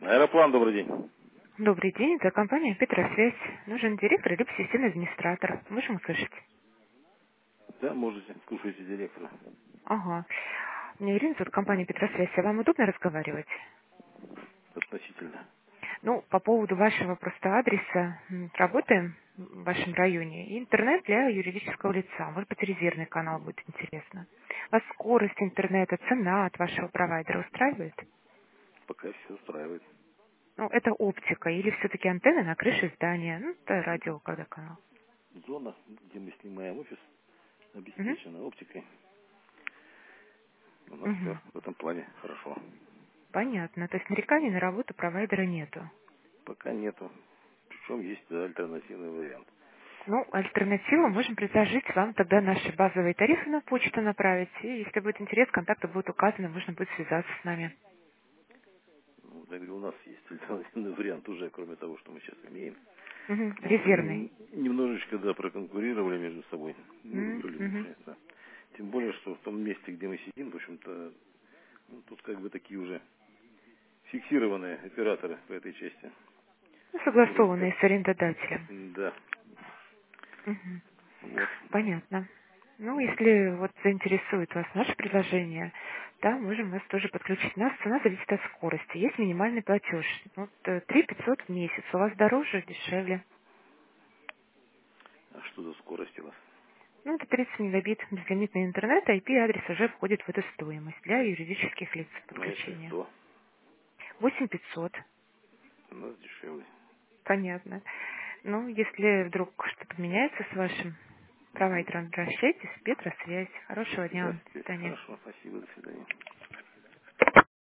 Аэроплан, добрый день. Добрый день, это компания Петросвязь. Нужен директор либо системный администратор. Можем услышать? Да, можете, слушайте директора. Ага. Мне Ирина, тут компания Петросвязь. А вам удобно разговаривать? Относительно. Ну, по поводу вашего просто адреса. Работаем в вашем районе. И интернет для юридического лица. Может быть, резервный канал будет интересно. Вас скорость интернета, цена от вашего провайдера устраивает? Пока все устраивает. Ну, это оптика или все-таки антенны на крыше здания? Ну, это радио, когда канал. Зона, где мы снимаем офис, Угу. обеспечена оптикой. У нас Угу. все в этом плане хорошо. Понятно. То есть нареканий на работу провайдера нету. Пока нету. Причем есть да, альтернативный вариант. Ну, альтернативу можем предложить вам тогда наши базовые тарифы на почту направить. И если будет интерес, контакты будут указаны, можно будет связаться с нами. Ну, я говорю, у нас есть альтернативный вариант уже, кроме того, что мы сейчас имеем. Мгм. Вот, они Резервный. немножечко, да, проконкурировали между собой. Мгм. Люблинцы, да. Тем более, что в том месте, где мы сидим, в общем-то, ну, тут как бы такие уже фиксированные операторы по этой части Ну, рынка. согласованные с арендодателем. Да. Мгм. Вот. Понятно. Ну, если вот заинтересует вас наше предложение, да, можем вас тоже подключить. У нас цена зависит от скорости. Есть минимальный платеж. Вот 3 500 в месяц. У вас дороже, дешевле. А что за скорость у вас? Ну, это 30 мегабит безлимитный интернет, IP-адрес уже входит в эту стоимость для юридических лиц А если подключения. 100, 8500, у нас дешевле. понятно. Ну, если вдруг что-то меняется с вашим Угу. провайдером, обращайтесь, Петросвязь. Хорошего дня вам. До Здравствуйте. свидания. Хорошо, спасибо, до свидания.